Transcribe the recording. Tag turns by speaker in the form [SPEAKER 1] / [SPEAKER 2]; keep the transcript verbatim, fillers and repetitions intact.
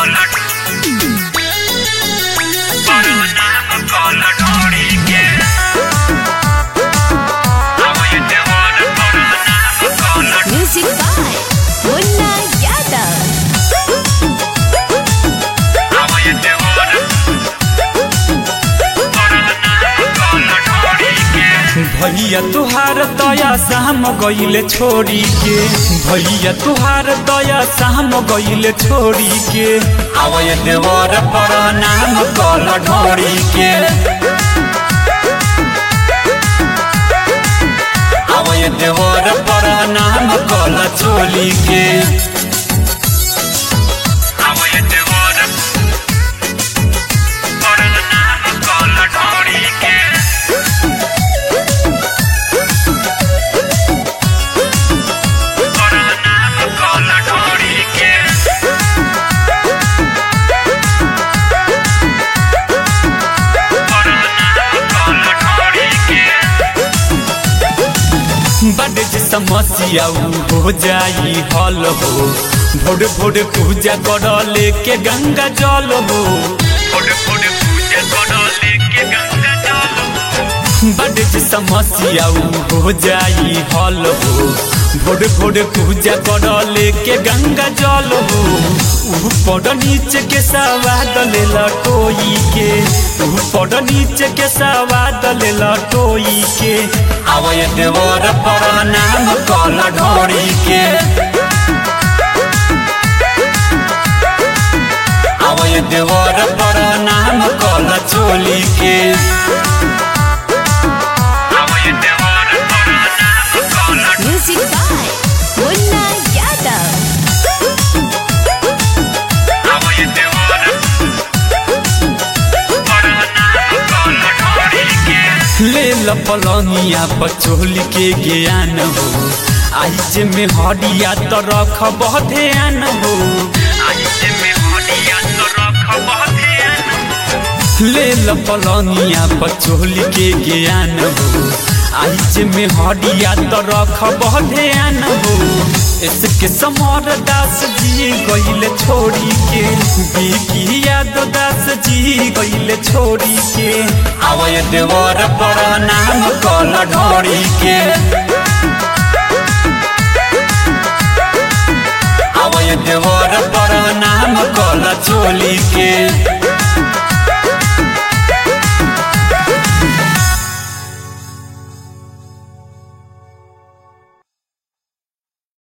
[SPEAKER 1] Music by Munna Yadav.
[SPEAKER 2] भैया तुहार दया शाम गईले छोड़ी के भैया तुहार दया शाम गईले छोड़ी के आवय देवर पर नाम कल ढोड़ी के आवय देवर पर नाम कल चोली के बड़े समस्या हो जाई हल हो भोर भोर पूजा कर लेके गंगा जल हो भोर भोर पूजा कर लेके गंगा जल बड़े समस्या हो जाई हल हो भोर भोर पूजा कर लेके गंगा जल हो ऊपर नीचे के सवाद ले लटोई के ऊपर नीचे के सवाद ले लटोई के आवय देवर पर नाम कल ढोड़ी के आवय देवर पर नाम कल चोली के
[SPEAKER 1] Music by Munna Yadav.
[SPEAKER 2] ले लपलनिया पचोली के ज्ञान हो आज में हडिया तो रख बहुत ध्यान हो आज में हडिया तो रख बहुत ध्यान ले लपलनिया पचोली के ज्ञान हो आज में हडिया तो रख बहुत ध्यान हो इसके समर दास जी गईले छोड़ी के बिकी यादव दास जी गईले छोड़ी के आवय देवर पर नाम कल ढोड़ी के।